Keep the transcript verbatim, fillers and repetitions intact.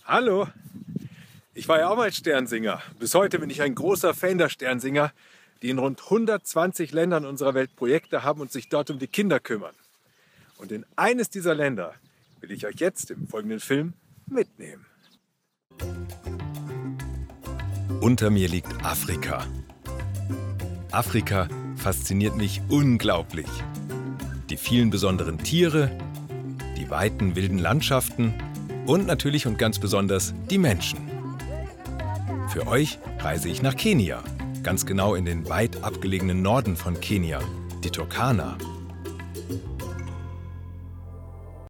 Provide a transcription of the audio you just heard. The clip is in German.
Hallo, ich war ja auch mal Sternsinger. Bis heute bin ich ein großer Fan der Sternsinger, die in rund hundertzwanzig Ländern unserer Welt Projekte haben und sich dort um die Kinder kümmern. Und in eines dieser Länder will ich euch jetzt im folgenden Film mitnehmen. Unter mir liegt Afrika. Afrika fasziniert mich unglaublich. Die vielen besonderen Tiere, die weiten wilden Landschaften und natürlich und ganz besonders die Menschen. Für euch reise ich nach Kenia, ganz genau in den weit abgelegenen Norden von Kenia, die Turkana.